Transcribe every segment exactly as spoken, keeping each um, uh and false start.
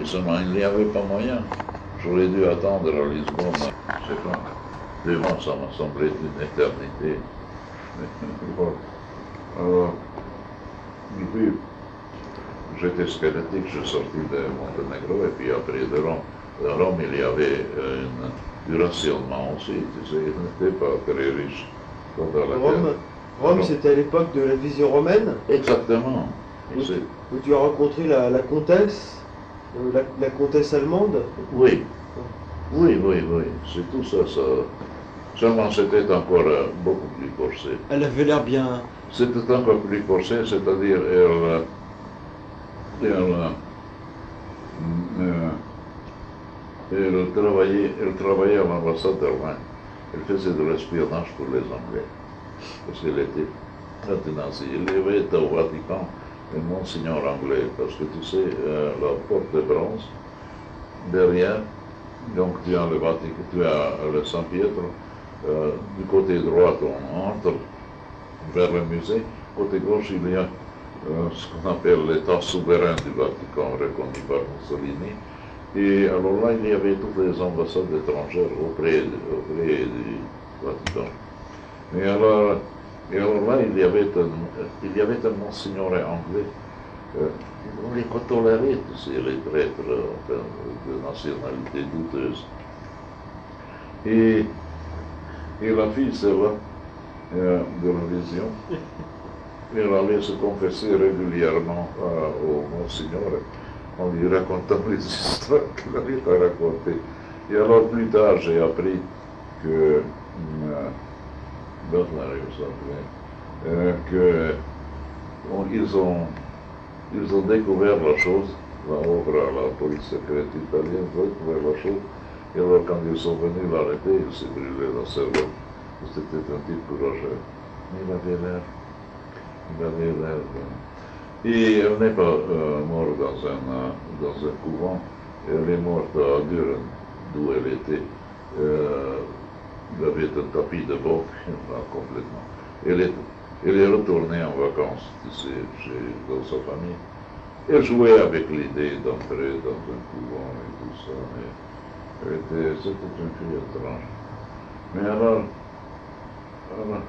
seulement il n'y avait pas moyen. J'aurais dû attendre à Lisbonne, je sais pas. Deux mois, ça m'a semblé une éternité. Alors, et puis, j'étais squelettique, je suis sorti de Monténégro, et puis après de Rome. À Rome, il y avait une, du rationnement aussi, tu sais, il n'était pas très riche. Rome, Rome c'était à l'époque de la vision romaine. Exactement. Où, où tu as rencontré la, la comtesse, euh, la, la comtesse allemande. Oui, oui, oui, oui, c'est tout ça, ça. Seulement c'était encore euh, beaucoup plus corsé. Elle avait l'air bien. C'était encore plus corsé, c'est-à-dire elle, elle, euh, elle, travaillait, elle travaillait à l'ambassade d'Allemagne. Elle faisait de l'espionnage pour les Anglais. Parce qu'elle était nazie. Elle avait été au Vatican un monseigneur anglais. Parce que tu sais, euh, la porte de bronze, derrière, donc tu as le Vatican, tu as le Saint-Pietro. Euh, du côté droit, on entre vers le musée. Côté gauche, il y a euh, ce qu'on appelle l'État souverain du Vatican, reconnu par Mussolini. Et alors là, il y avait toutes les ambassades étrangères auprès, auprès du Vatican. Et alors, et alors là, il y avait un, il y avait un monseigneur anglais. Euh, on les tolérait, tu sais, les prêtres enfin, de nationalité douteuse. Et Et la fille, c'est là, euh, de la vision, elle allait se confesser régulièrement euh, au Monseigneur en lui racontant les histoires qu'il avait à raconter. Et alors plus tard, j'ai appris que, euh, euh, que bon, ils, ont, ils ont découvert la chose, la œuvre à la police secrète italienne, ils ont découvert la chose. Et alors, quand ils sont venus l'arrêter, il s'est brûlé le cerveau. C'était un type courageux. Il avait l'air. Il avait l'air. Et elle n'est pas euh, morte dans un, dans un couvent. Elle est morte à Düren, d'où elle était. Euh, il avait un tapis de boc, là, complètement. Elle est, elle est retournée en vacances, tu sais, chez, dans sa famille. Elle jouait avec l'idée d'entrer dans un couvent et tout ça. Mais, c'était une fille étrange. Mais alors, alors,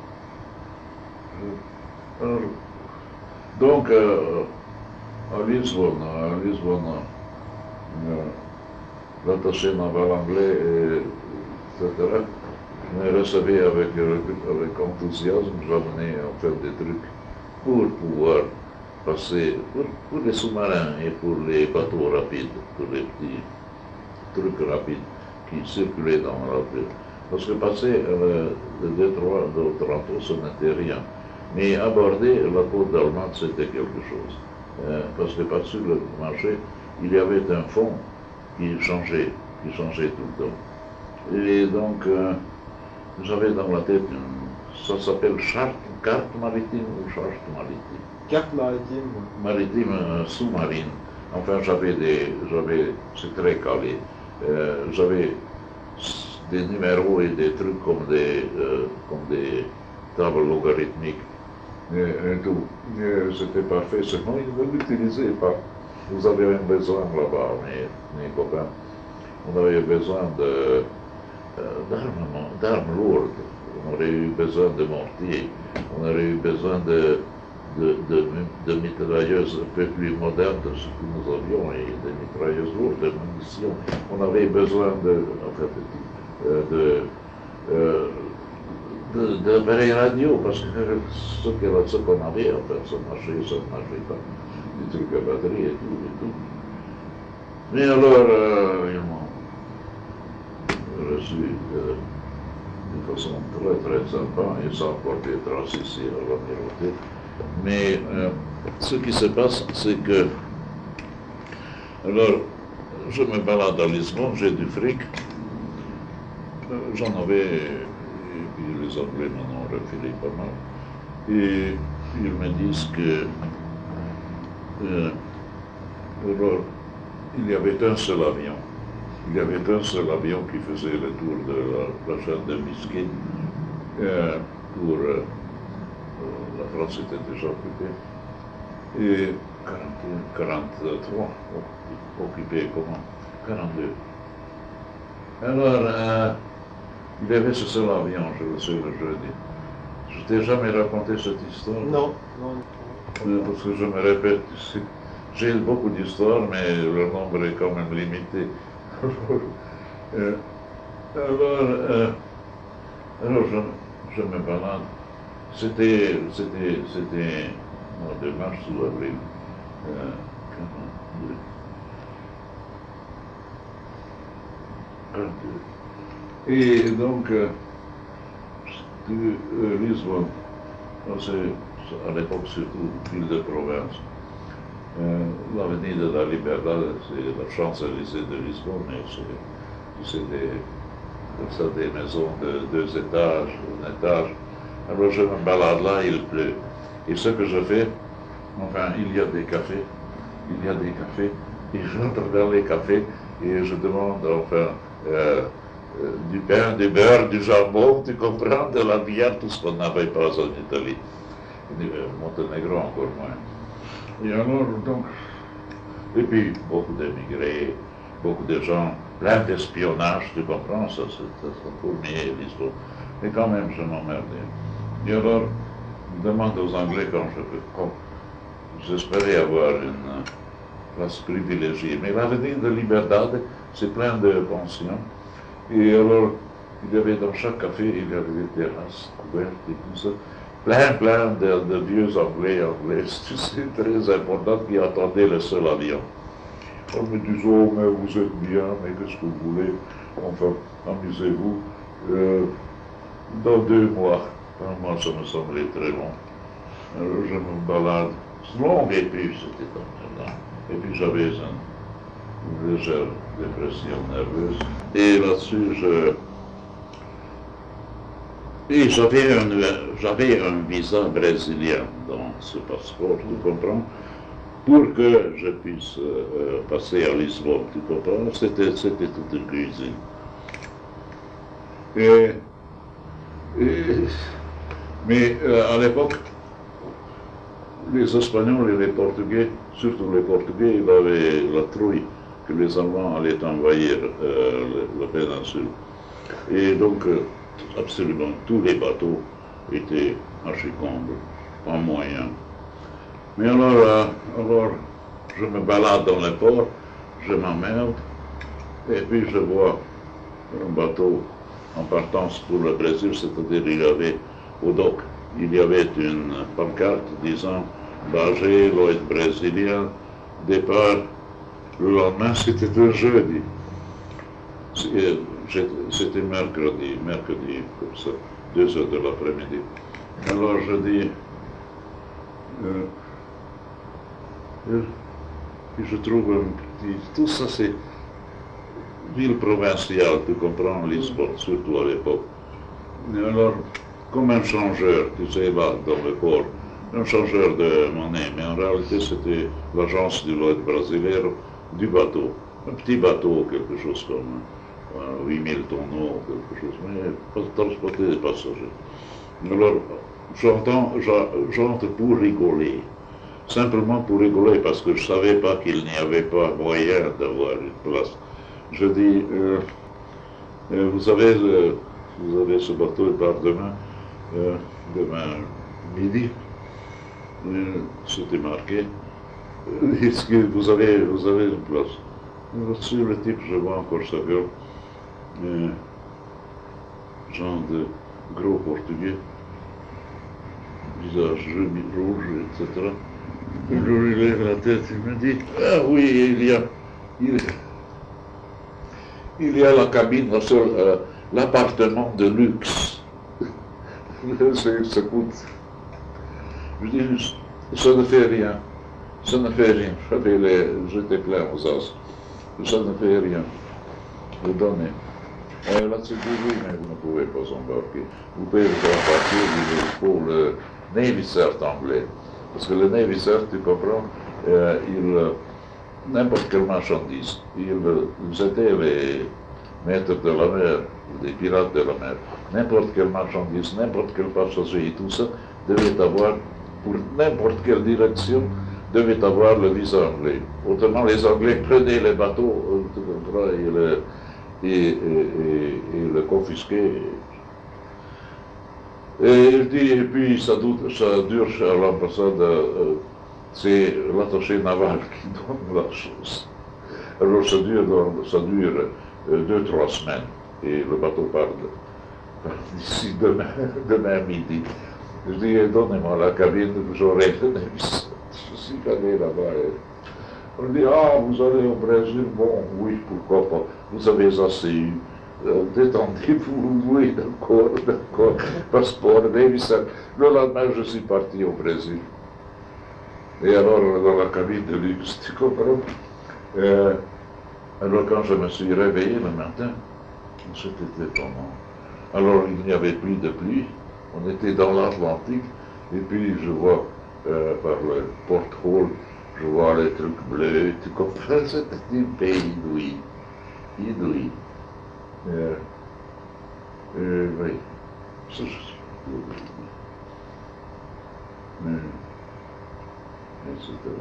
alors donc, euh, à Lisbonne, à Lisbonne, euh, l'attaché naval anglais, et, et cetera, me recevait avec, avec enthousiasme, j'amenais en fait des trucs pour pouvoir passer, pour, pour les sous-marins et pour les bateaux rapides, pour les petits trucs rapides qui circulaient dans la ville. Parce que passer euh, le détroit d'Otranto, ce n'était rien. Mais aborder la côte d'Allemande, c'était quelque chose. Euh, parce que par-dessus le marché, il y avait un fond qui changeait, qui changeait tout le temps. Et donc, euh, j'avais dans la tête, une, ça s'appelle charte, carte maritime ou charte maritime. Carte maritime. Maritime euh, sous-marine. Enfin, j'avais des, j'avais, c'est très calé. Euh, j'avais des numéros et des trucs comme des, euh, comme des tables logarithmiques et, et tout. Et c'était parfait, seulement ils ne l'utilisaient pas. Nous avions besoin là-bas, mes, mes copains, on avait besoin de, euh, d'armes, d'armes lourdes, on aurait eu besoin de mortiers, on aurait eu besoin de, de, de, de mitrailleuses un peu plus modernes que ce que nous avions, et des mitrailleuses lourdes, de munitions. On avait besoin de, en fait, de, euh, de, de vraies radios, parce que ce qu'on ce qu'on avait, enfin, ça marchait, ça ne marchait pas. Des trucs à batterie et tout, et tout. Mais alors, euh, ils m'ont reçu euh, d'une façon très très sympa, et ça a porté trace ici à l'Amirauté. Mais euh, ce qui se passe, c'est que, alors, je me balade à Lisbonne, j'ai du fric, j'en avais, et puis les Anglais m'en ont refilé pas mal, et ils me disent que, euh, alors, il y avait un seul avion, il y avait un seul avion qui faisait le tour de la, la chaîne de Biscay, euh, pour, euh, la France était déjà occupée, et quarante et un, quarante-trois, occupé comment? quarante-deux. Alors, euh, il avait ce seul avion, je le sais, le jeudi. Je t'ai jamais raconté cette histoire? Non, non. Euh, Parce que je me répète, j'ai beaucoup d'histoires, mais le nombre est quand même limité. euh, alors, euh, alors je, je me balade. C'était, c'était, c'était mois de mars ou avril. Euh, quarante-deux. Et donc, euh, de euh, Lisbonne, c'est à l'époque surtout ville de province. Euh, L'avenue de la Libertad, c'est la Champs-Élysées de Lisbonne, et c'est des, ça, des maisons de deux étages, un étage. Alors je me balade là, il pleut. Et ce que je fais, enfin, il y a des cafés, il y a des cafés, et j'entre dans les cafés et je demande, enfin, euh, euh, du pain, du beurre, du jambon, tu comprends, de la bière, tout ce qu'on n'avait pas en Italie. Et, euh, Monténégro encore moins. Et alors, donc, et puis beaucoup d'émigrés, beaucoup de gens, plein d'espionnage, tu comprends, ça c'est pour nier l'histoire. Et quand même, je m'emmerdais. Et alors, je demande aux Anglais quand je peux, quand j'espérais avoir une place privilégiée. Mais l'avenue de Libertad, c'est plein de pensions. Et alors, il y avait dans chaque café, il y avait des terrasses couvertes et tout ça. Plein, plein de, de vieux Anglais, Anglaises, tu sais, très importants, qui attendaient le seul avion. En me disant, oh, mais vous êtes bien, mais qu'est-ce que vous voulez? Enfin, amusez-vous. Euh, dans deux mois, moi, ça me semblait très long. Alors, je me balade. C'est long, et puis c'était comme ça. Et puis j'avais un, une légère dépression nerveuse. Et là-dessus, je... Et j'avais un, j'avais un visa brésilien dans ce passeport, tu comprends, pour que je puisse euh, passer à Lisbonne, tu comprends. C'était, c'était toute une cuisine. Et, et, mais euh, à l'époque, les Espagnols et les Portugais, surtout les Portugais, ils avaient la trouille que les Allemands allaient envahir euh, la péninsule. Et donc, euh, absolument tous les bateaux étaient archi-combles, pas moyen. Mais alors, euh, alors, je me balade dans le port, je m'emmerde, et puis je vois un bateau en partance pour le Brésil, c'est-à-dire il y avait au dock, il y avait une pancarte disant Bagé, Lloyd brésilien, départ le lendemain, c'était un jeudi. C'était mercredi, mercredi, comme ça, deux heures de l'après-midi. Alors je dis, euh, et je trouve un petit, tout ça c'est ville provinciale, tu comprends, Lisbonne, surtout à l'époque. Et alors, comme un changeur, tu sais, là, dans le port, un changeur de monnaie, mais en réalité c'était l'agence du Lloyd Brasileiro du bateau, un petit bateau, quelque chose comme huit mille tonneaux, quelque chose, mais transporter des passagers. Alors, j'entends, j'entre pour rigoler, simplement pour rigoler, parce que je ne savais pas qu'il n'y avait pas moyen d'avoir une place. Je dis, euh, euh, vous savez, euh, vous avez ce bateau, il part demain, euh, demain midi, euh, c'était marqué, est-ce que vous avez, vous avez une place? Sur le type, je vois encore sa gueule. Euh, genre de gros portugais, visage rouge, et cetera. Je lui lève la tête, il me dit, ah oui, il y a, il, il y a la cabine, euh, l'appartement de luxe. Ça coûte. Je dis, ça ne fait rien, ça ne fait rien. J'étais plein aux as, ça ne fait rien. Vous donnez. Euh, Là-dessus, oui, mais vous ne pouvez pas embarquer. Vous pouvez embarquer, il faut le Navy Cert anglais. Parce que le Navy Cert, tu comprends, euh, il, n'importe quelle marchandise, ils, ils étaient les maîtres de la mer, des pirates de la mer. N'importe quelle marchandise, n'importe quel passager et tout ça devait avoir, pour n'importe quelle direction, devait avoir le visa anglais. Autrement, les Anglais prenaient les bateaux euh, et, le, et, et, et, et le confisquaient. Et il dit, et puis ça, ça dure à l'ambassade, euh, c'est l'attaché naval qui donne la chose. Alors ça dure, ça dure euh, deux, trois semaines, et le bateau part, part d'ici demain, demain midi. Je dis, donnez-moi la cabine, j'aurai le visa. Je suis allé là-bas. Et on dit, ah, vous allez au Brésil? Bon, oui, pourquoi pas. Vous avez assez eu. Euh, détendez-vous, oui, d'accord, d'accord. Passeport, visa. Le lendemain, je suis parti au Brésil. Et alors, dans la cabine de luxe, tu comprends? euh, Alors, quand je me suis réveillé le matin, c'était étonnant. Alors, il n'y avait plus de pluie. On était dans l'Atlantique. Et puis, je vois euh, par le porthole, je vois les trucs bleus. Tu comprends? C'était un pays inouï. Inouï. Euh, euh, oui. Ça, je... Mais, et cetera.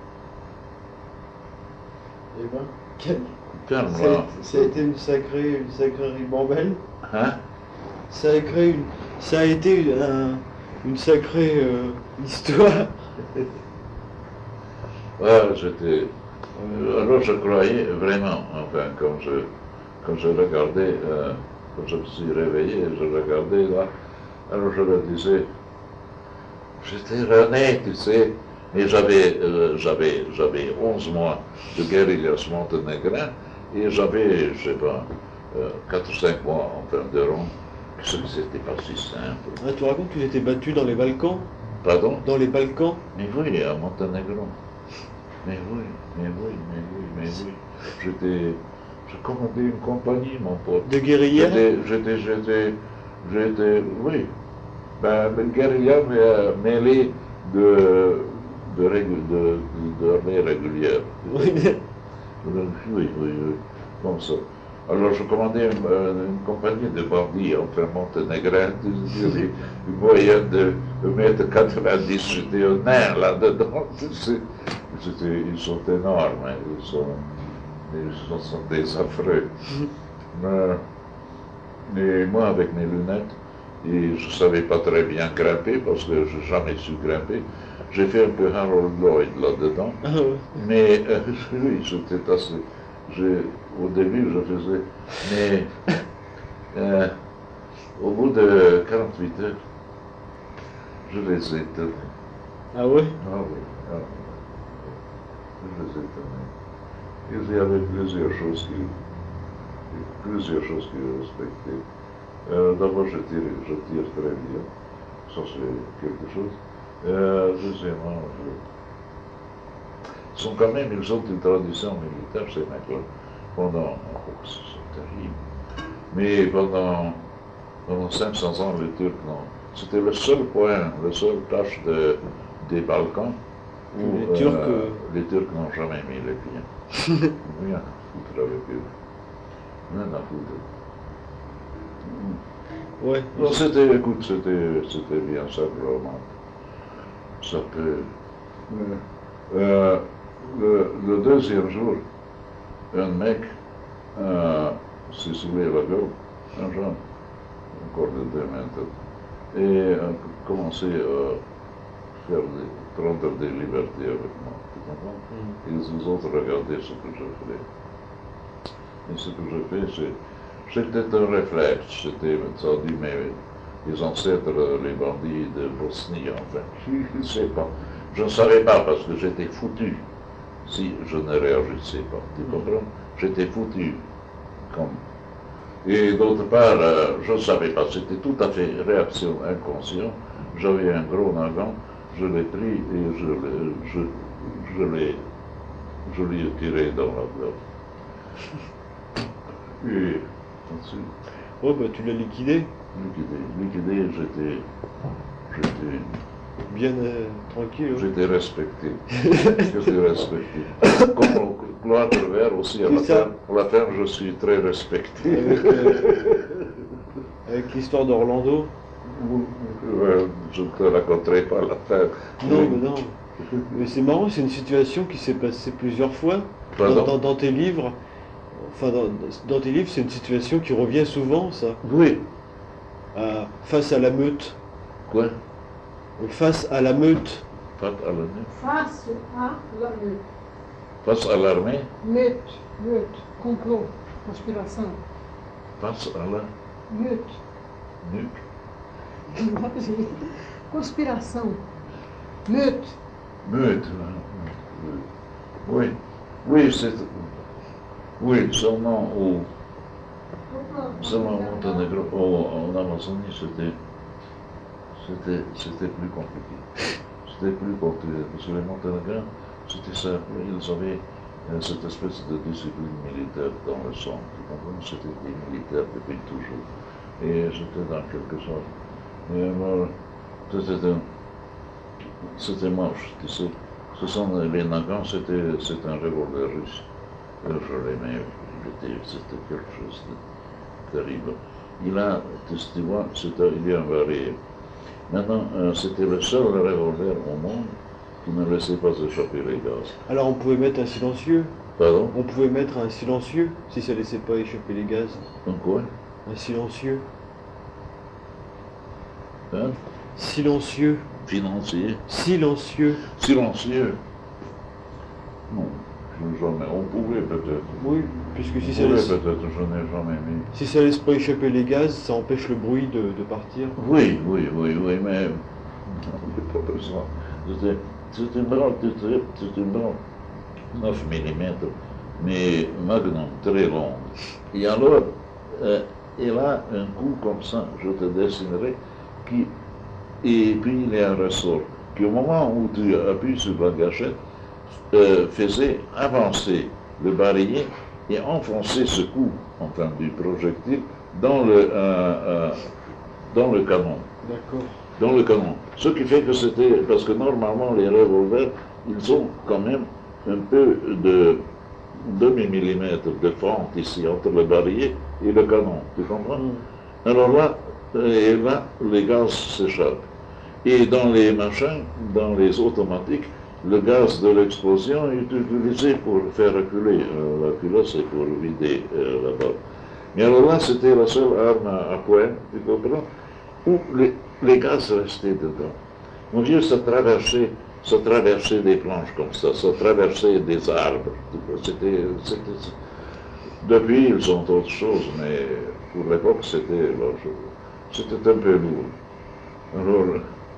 Eh ben, quel... Calme, ça, a, là. ça a été une sacrée, une sacrée ribambelle. Hein? Ça a, créé une, ça a été un, une sacrée euh, histoire. Ah, j'étais... Euh, alors je croyais vraiment, enfin, quand je, quand je regardais, euh, quand je me suis réveillé, je regardais là, alors je me disais, j'étais René, tu sais, et j'avais, euh, j'avais, j'avais onze mois de guérillas monténégrins, et j'avais, je sais pas, euh, quatre ou cinq mois en fin de rond, que c'était pas si simple. Ah, tu racontes que tu étais battu dans les Balkans? Pardon? Dans les Balkans? Mais oui, à Monténégro. Mais oui, mais oui, mais oui, mais oui. J'étais, je commandais une compagnie, mon pote. De guérilla? J'étais, j'étais, j'étais, j'étais, oui. Ben, une guérilla, mais euh, mêlée de, de, régu, de, de, d'armée régulière. Oui. Oui, oui, oui, comme ça. Alors je commandais une, une compagnie de bandits entre monténégrins, une moyenne de un mètre quatre-vingt-dix, j'étais un nain là-dedans. C'était, ils sont énormes, hein, ils, sont, ils sont des affreux. Mais, et moi, avec mes lunettes, et je ne savais pas très bien grimper, parce que je n'ai jamais su grimper, j'ai fait un peu Harold Lloyd là-dedans. Ah ouais. Mais euh, oui, j'étais assez... Je, au début, je faisais... Mais euh, au bout de quarante-huit heures, je les ai tenus. Ah ouais? Ah oui, ah oui. Je les ai tenus. Et il y avait plusieurs choses qui... Plusieurs choses que je respectais. Euh, D'abord, je tire, je tire très bien. Ça, c'est quelque chose. Euh, deuxièmement, je... Ils sont quand même, ils ont une tradition militaire, ces mecs-là. Pendant, oh, c'est terrible. Mais pendant, pendant cinq cents ans, les Turcs, non. C'était le seul point, le seul tâche de, des Balkans où les Turcs, euh, euh... les Turcs n'ont jamais mis les pieds. Rien à foutre avec eux. Rien à foutre. Ouais. Non, c'était, écoute, c'était, c'était bien simplement. Ça peut... Euh, le, le deuxième jour, un mec euh, s'est soulevé la gueule, un jeune, encore de deux mètres, et a commencé à faire des, prendre des libertés avec moi. Tu comprends? Mm. Et les autres regardaient ce que je faisais. Et ce que je fais, c'est... C'était un réflexe, c'était, ça dit, mes, mes ancêtres, les bandits de Bosnie, enfin, je ne sais pas. Je ne savais pas parce que j'étais foutu si je ne réagissais pas. Tu comprends? J'étais foutu. Comme... Et d'autre part, euh, je ne savais pas, c'était tout à fait réaction inconsciente. J'avais un gros nagan, je l'ai pris et je l'ai, je, je l'ai, je l'ai tiré dans la gorge. Et ensuite... Oh, bah tu l'as liquidé? Liquidé, liquidé, j'étais... J'étais... Bien euh, tranquille. J'étais respecté. J'étais respecté. Comme Claude Vert aussi, à la, fin, à la fin, je suis très respecté. Avec, euh, avec l'histoire d'Orlando? Euh, je ne te raconterai pas la fin. Non, mais non. Mais c'est marrant, c'est une situation qui s'est passée plusieurs fois dans, Pardon? dans- dans tes livres. Enfin, dans, dans tes livres, c'est une situation qui revient souvent, ça. Oui. À- face à la meute. Quoi? Face à la meute. Face à l'armée? Face à la meute. Face à l'armée? Meute, meute, complot, conspiration. Face à la Meute. nuque? Conspiration. Meute. Meute. Oui. Oui, c'est... Oui, seulement au... Seulement au Monténégro, au- en Amazonie, c'était... C'était, c'était plus compliqué. C'était plus compliqué. Parce que les Monténégrins, c'était simple. Ils avaient euh, cette espèce de discipline militaire dans le sang. Tu comprends? C'était des militaires depuis toujours. Et c'était dans quelque chose. Et alors, c'était un... C'était moche, tu sais. Ce sont les Nagants, c'était, c'était un revolver russe. Euh, Je l'aimais, j'étais- c'était quelque chose de terrible. Il a, tu tu vois, c'était, il y a un varié. Maintenant, euh, c'était le seul revolver au monde qui ne laissait pas échapper les gaz. Alors on pouvait mettre un silencieux. Pardon? On pouvait mettre un silencieux si ça laissait pas échapper les gaz. Un quoi? Un silencieux. Hein? Silencieux. Financier? Silencieux. Silencieux? Non, je n'ai jamais. On pouvait peut-être. Oui, puisque si On ça pouvait laisse, peut-être, je n'ai jamais mis. si ça laisse pas échapper les gaz, ça empêche le bruit de, de partir. Oui, oui, oui, oui, mais on n'avait pas besoin. C'était, c'est une balle de très, c'est une balle neuf millimètres, mais magnum, très longue. Et alors, euh, elle a un coup comme ça, je te dessinerai, qui, et puis il y a un ressort, qui au moment où tu appuies sur la gâchette, euh, faisait avancer le barillet et enfoncer ce coup, enfin du projectile, dans le, euh, euh, dans le canon. D'accord. Dans le canon. Ce qui fait que c'était, parce que normalement les revolvers, ils ont quand même un peu de demi-millimètre de fente ici entre le barillet et le canon, tu comprends? Mm. Alors là, euh, et là, les gaz s'échappent. Et dans les machins, dans les automatiques, le gaz de l'explosion est utilisé pour faire reculer euh, la culotte et pour vider euh, la balle. Mais alors là, c'était la seule arme à, à poing, tu comprends, où les, les gaz restaient dedans. Mon Dieu, ça traversait, ça traversait des planches comme ça, ça traversait des arbres. C'était, c'était, depuis, ils sont autre chose, mais pour l'époque, c'était, c'était un peu lourd. Alors,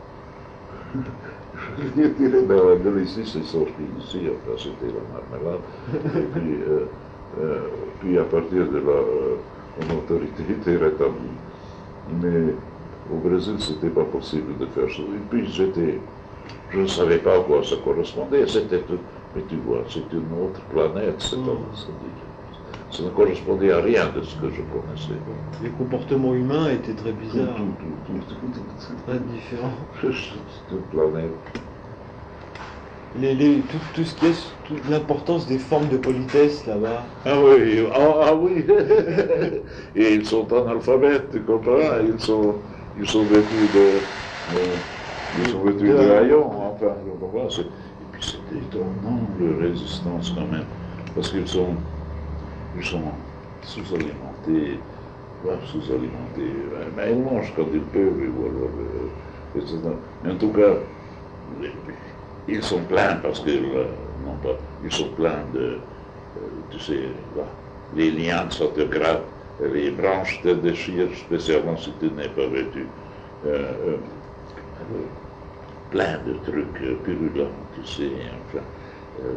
je l'ai tiré dans la gueule ici, c'est sorti ici, enfin c'était la marmelade. Et puis, euh, euh, puis à partir de là, euh, mon autorité était rétablie. Mais au Brésil, c'était pas possible de faire ça. Et puis j'étais, je ne savais pas à quoi ça correspondait. C'était, mais tu vois, c'est une autre planète, c'est Mm. ça ne correspondait à rien de ce que je connaissais. Les comportements humains étaient très Tout, bizarres, tout, tout, tout, tout, tout. très différents. C'est une planète. Les, les- tout, tout ce qui est, toute l'importance des formes de politesse là-bas. Ah oui, ah, ah oui. Et ils sont analphabètes, tu comprends? Ils sont, ils sont vêtus de, euh, ils sont vêtus de haillons, enfin, tu comprends? C'est- Et puis c'est étonnant leur résistance quand même, parce qu'ils sont, ils sont sous-alimentés, pas sous-alimentés, mais ils mangent quand ils peuvent, ou alors, euh, et cetera. Mais en tout cas, les- ils sont pleins parce que, euh, non pas, ils sont pleins de, euh, tu sais, là, les lianes ça te gratte, les branches te déchirent, spécialement si tu n'es pas vêtu. Euh, euh, euh, plein de trucs euh, purulents, tu sais, enfin. euh,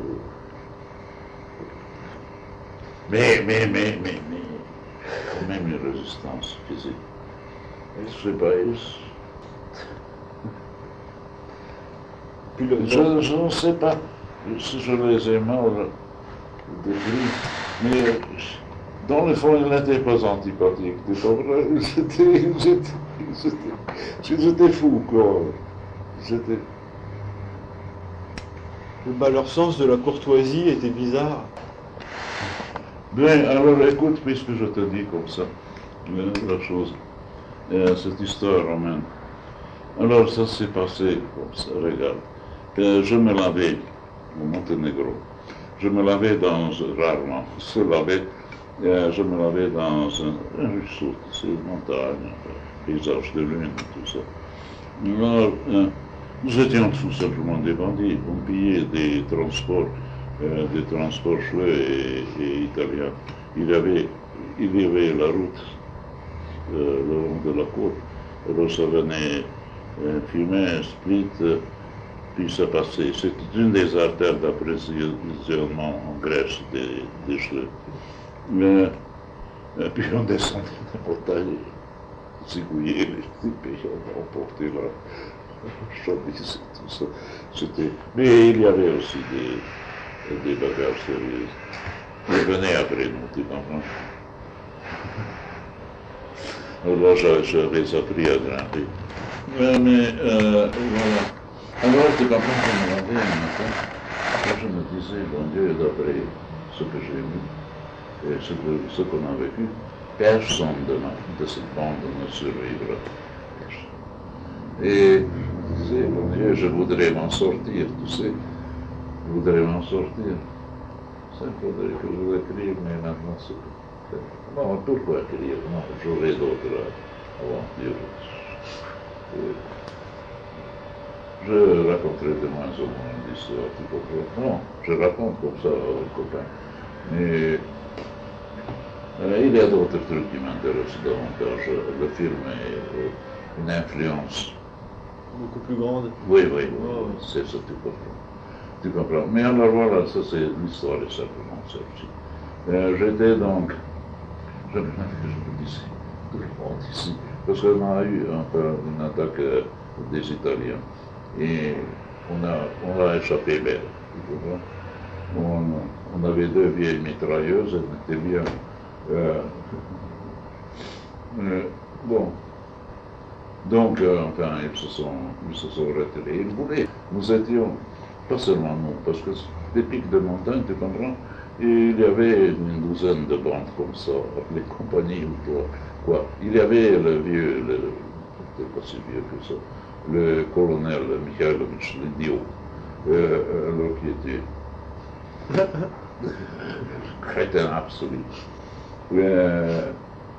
mais, mais, mais, mais, mais, quand même une résistance physique. Je sais pas, ils- Puis le- Je, je ne sais pas si je les ai mal décrits, mais dans le fond, ils n'étaient pas antipathiques. Tu comprends? Ils étaient, ils étaient, ils étaient, ils étaient fous, quoi. Ils étaient... bah, leur sens de la courtoisie était bizarre. Bien, alors écoute, puisque je te dis comme ça, euh, la chose, euh, cette histoire romaine. Alors ça s'est passé comme ça, regarde. Euh, je me lavais au Monténégro. Je me lavais dans, rarement, se lavait, euh, je me lavais dans un, un ruisseau, c'est une montagne, un paysage de lune, tout ça. Alors, euh, nous étions tout simplement des bandits, on pillait des transports, euh, des transports chouets et, et italiens. Il y avait, il y avait la route euh, le long de la côte, alors ça venait euh, fumer, split, euh, puis ça passait. C'était une des artères d'approvisionnement en Grèce des, des cheveux. Mais, et puis on descendait de montagne, zigouiller les types et on emportait la chamise et tout ça. C'était... Mais il y avait aussi des, des bagages sérieuses. Ils venaient après nous, tu comprends? Alors j'avais appris à grimper. Mais, mais euh, voilà. Alors tu comprends qu'on me lavait un matin. Là je me disais, bon Dieu, d'après ce que j'ai vu et ce, que, ce qu'on a vécu, personne de, ma, de cette bande ne survivra. Et je me disais, bon Dieu, je voudrais m'en sortir, tu sais. Je voudrais m'en sortir. Ça faudrait que je l'écrive, mais maintenant c'est... Non, pourquoi écrire? Non, j'aurai d'autres aventures. Je raconterai de moins en moins d'histoires, tu comprends? Non, je raconte comme ça aux copains. Mais euh, il y a d'autres trucs qui m'intéressent davantage. Le film est une influence. Beaucoup plus grande. Oui, oui, oui, Oh. c'est ça, tu comprends. Tu comprends. Mais alors voilà, ça c'est l'histoire est simplement celle-ci. Euh, J'étais donc, je me je disais, tout le monde ici, parce qu'on a eu un peu une attaque euh, des Italiens. Et on a, on a échappé belle, tu comprends. On, on avait deux vieilles mitrailleuses, elles étaient bien. Euh, euh, bon. Donc, euh, enfin, ils se sont, ils se sont retirés. Ils voulaient. Nous étions, pas seulement nous, parce que des pics de montagne, tu comprends, et il y avait une douzaine de bandes comme ça, appelées compagnies ou quoi. quoi. Il y avait le vieux, le, c'était pas si vieux que ça, le colonel Mikhailovitch l'idiot, euh, alors qui était crétin absolu. Euh,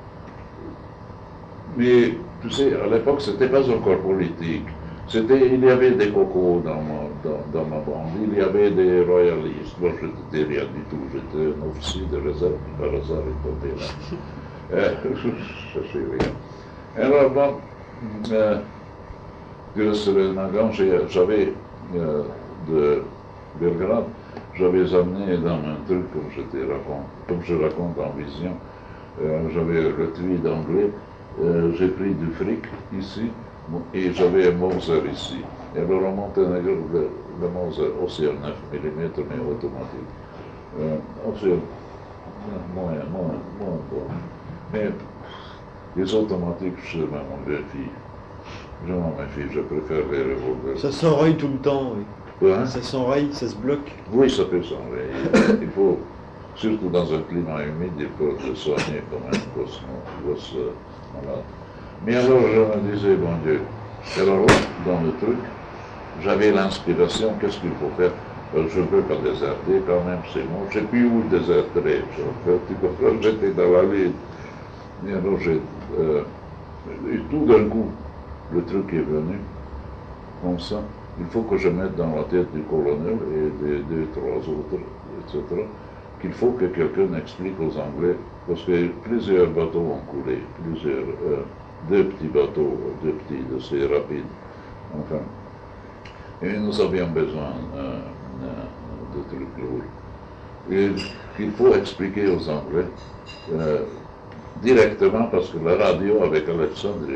mais tu sais, à l'époque, c'était pas encore politique. C'était, il y avait des cocos dans ma, dans, dans ma bande, il y avait des royalistes. Moi, je n'étais rien du tout, j'étais un officier de réserve qui par hasard est tombé là. Euh, je ne sais rien. Alors, bon, euh, grâce à Nagan, j'avais euh, de Belgrade, j'avais amené dans un truc, comme je, te raconte, comme je raconte en vision, euh, j'avais le tweed anglais. Euh, j'ai pris du fric ici et j'avais un Mauser ici. Et alors en Monténégro, le, le Mauser aussi à neuf millimètres mais automatique. Euh, aussi, moins, moins, moins bon. Mais les automatiques, je m'en méfie. Je m'en méfie, je préfère les revolvers. Ça s'enraye tout le temps, oui. Hein? Ça s'enraye, ça se bloque. Oui, ça peut s'enrayer. Il faut, surtout dans un climat humide, il faut le soigner comme un gosse, gosse malade. Mais alors je me disais, bon Dieu, alors dans le truc, j'avais l'inspiration, qu'est-ce qu'il faut faire? Je ne peux pas déserter quand même, c'est bon. Je ne sais plus où déserter. Tu comprends, j'étais dans la ville. Et alors j'ai... Euh, et tout d'un coup, le truc est venu, comme ça. Il faut que je mette dans la tête du colonel et des deux, trois autres, et cetera, qu'il faut que quelqu'un explique aux Anglais, parce que plusieurs bateaux ont coulé, plusieurs, euh, deux petits bateaux, deux petits, de ces rapides, enfin. Et nous avions besoin euh, de trucs lourds. Et il faut expliquer aux Anglais euh, directement, parce que la radio avec Alexandrie,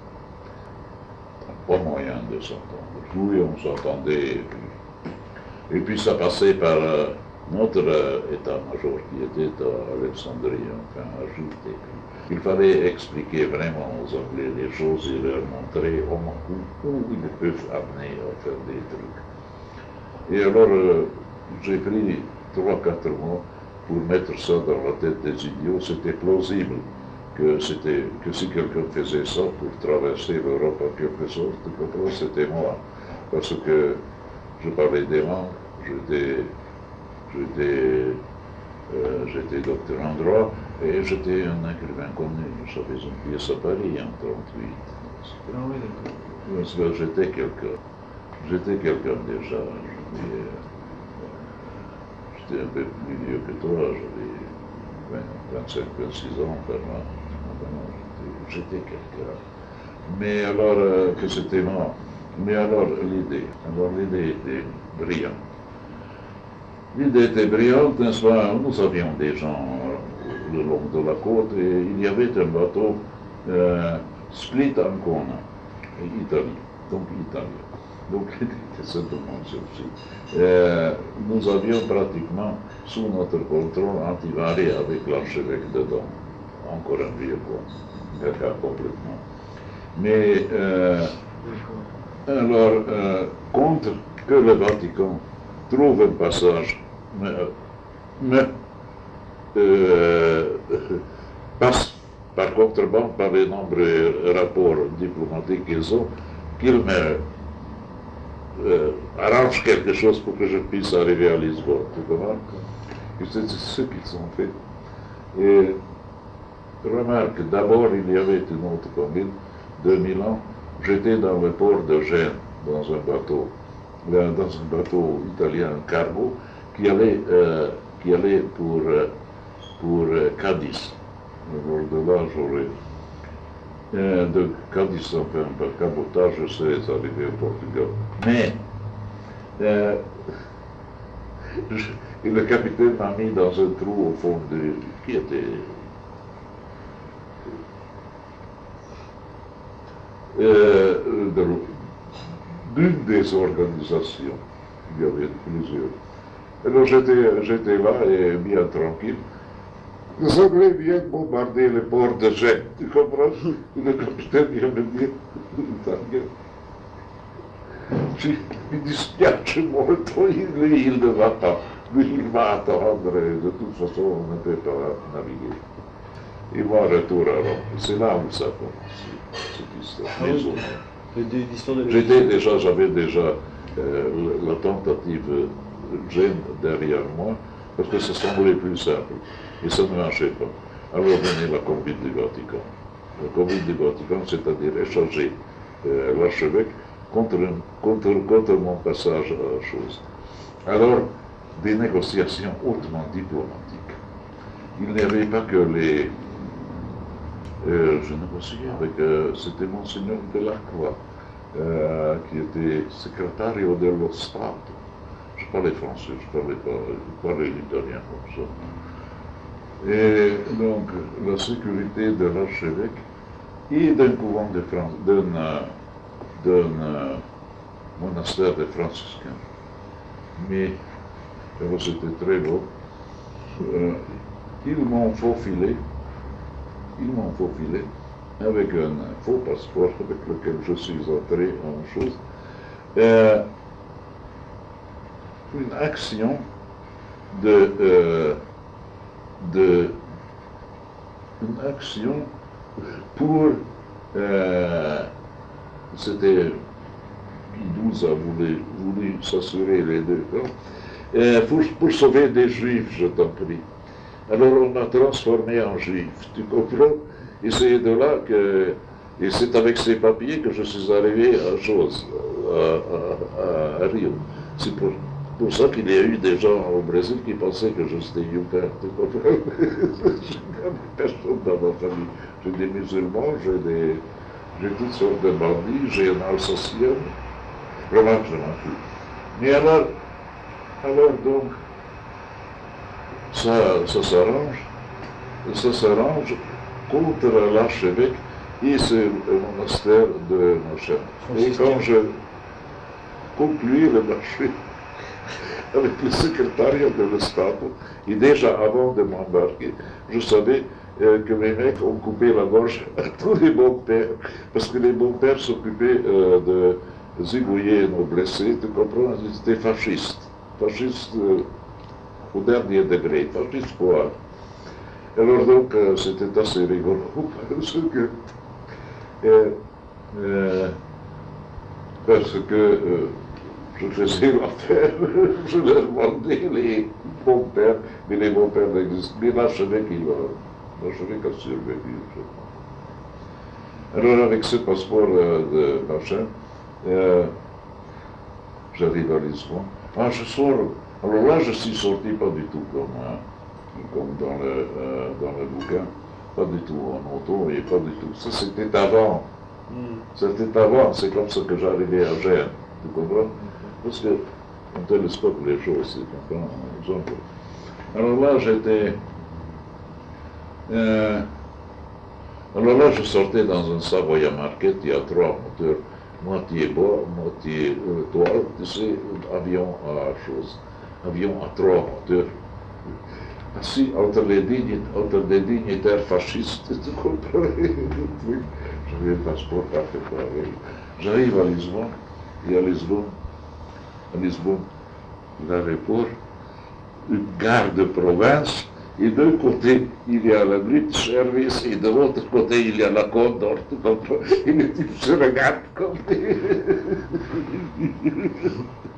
pas moyen de s'entendre. Oui, on s'entendait, et puis, et puis ça passait par euh, notre euh, état-major qui était à Alexandrie, enfin à Jules. Il fallait expliquer vraiment aux Anglais les choses et leur montrer où, où ils peuvent amener à faire des trucs. Et alors, euh, j'ai pris trois, quatre mois pour mettre ça dans la tête des idiots. C'était plausible que, que si quelqu'un faisait ça pour traverser l'Europe en quelque sorte, c'était moi. Parce que je parlais des langues, j'étais, j'étais, euh, j'étais docteur en droit et j'étais un écrivain connu. J'avais une pièce à Paris en trente-huit. Ah oui, d'accord. Parce que j'étais quelqu'un. J'étais quelqu'un déjà. J'étais, j'étais un peu plus vieux que toi, j'avais vingt-cinq, vingt-six ans par là. J'étais quelqu'un. Mais alors euh, que c'était moi. Mais alors l'idée, alors l'idée était brillante. L'idée était brillante, n'est-ce pas? Nous avions des gens euh, le long de la côte et il y avait un bateau euh, Split Ancona, Italie, donc Italie. Donc l'idée était simplement celle-ci. Euh, nous avions pratiquement sous notre contrôle Antivari avec l'archevêque dedans, encore un vieux quoi, un cas complètement. Mais euh, alors, euh, contre que le Vatican trouve un passage, mais, mais euh, passe par contrebande par les nombreux rapports diplomatiques qu'ils ont, qu'ils me euh, arrangent quelque chose pour que je puisse arriver à Lisbonne, tu comprends? Et c'est ce qu'ils ont fait. Et remarque, d'abord il y avait une autre commune de Milan. J'étais dans le port de Gênes, dans un bateau, dans un bateau italien, un cargo, qui allait, euh, qui allait pour, euh, pour euh, Cadiz. Alors de là, j'aurais, euh, de Cadiz, enfin, par cabotage, je serais arrivé au Portugal. Mais, euh, je, et le capitaine m'a mis dans un trou au fond de, qui était Euh, d'une des organisations, il y avait plusieurs. Alors j'étais, j'étais là et bien tranquille. Les Anglais viennent bombarder le port de Gênes, tu comprends? Le capitaine vient me dire, il dit, spiace molto, lui il ne va pas, lui il va attendre, de toute façon on ne peut pas naviguer. Et moi, retour à Rome. C'est là où ça commence, cette histoire. Ah oui. L'histoire de J'étais déjà, j'avais déjà euh, la tentative Gênes derrière moi, parce que ça semblait plus simple. Et ça ne marchait pas. Alors venait la convite du Vatican. La convite du Vatican, c'est-à-dire échanger euh, l'archevêque contre, contre, contre mon passage à la chose. Alors, des négociations hautement diplomatiques. Il n'y avait pas que les... Euh, je négociais avec, euh, c'était Monseigneur Delacroix, euh, qui était secrétario dello Stato. Je parlais français, je parlais pas, je parlais l'italien comme ça. Et donc, la sécurité de l'archevêque et d'un couvent de France, d'un, d'un euh, monastère de franciscains. Mais, c'était très beau. Euh, ils m'ont faufilé. Ils m'ont faufilé avec un faux passeport avec lequel je suis entré en chose. Euh, une action de, euh, de une action pour euh, c'était Pie douze a voulu, voulu s'assurer les deux camps, euh, pour, pour sauver des juifs, je t'en prie. Alors on m'a transformé en juif, tu comprends? Et c'est de là que, et c'est avec ces papiers que je suis arrivé à chose, à, à, à Rio. C'est pour, pour ça qu'il y a eu des gens au Brésil qui pensaient que j'étais youper, tu comprends? Personne dans ma famille. J'ai des musulmans, j'ai des, j'ai toutes sortes de bandits, j'ai un Alsacien, vraiment je m'en fous. Mais alors, alors donc, ça, ça s'arrange, ça s'arrange contre l'archevêque et ce monastère de Nochen. Et quand je concluis le marché avec le secrétariat de l'État, et déjà avant de m'embarquer, je savais euh, que mes mecs ont coupé la gorge à tous les bons pères, parce que les bons pères s'occupaient euh, de zigouiller nos blessés, tu comprends? Ils étaient fascistes, fascistes euh, au dernier degré, fascistes quoi. Alors donc, euh, c'était assez rigolo, parce que, euh, euh, parce que euh, je faisais l'affaire, je leur demandais les bons pères, mais les bons pères n'existent. Mais l'archevêque, il a, l'archevêque a survécu, je crois. Alors, avec ce passeport euh, de machin, euh, j'arrive à Lisbonne. Ah, je sors. Alors là, je suis sorti pas du tout comme, hein, comme dans, le, euh, dans le bouquin, pas du tout en auto et pas du tout. Ça, c'était avant. Mm. C'était avant, c'est comme ça que j'arrivais à Gênes. Tu comprends? Parce qu'on télescope les choses, tu comprends? Alors là, j'étais. Euh, alors là, je sortais dans un Savoia Market, il y a trois moteurs. Moitié bois, moitié euh, toile, tu sais, avion à chose, avion à trois moteurs. Assis entre les, digni, entre les dignitaires fascistes, tu comprends? J'avais le passeport parfait. J'arrive à Lisbonne, et à Lisbonne, à Lisbonne, l'aéroport, une gare de province, et d'un côté, il y a la British Airways, et de l'autre côté, il y a la Condor, tu comprends? Et les types se regardent comme des...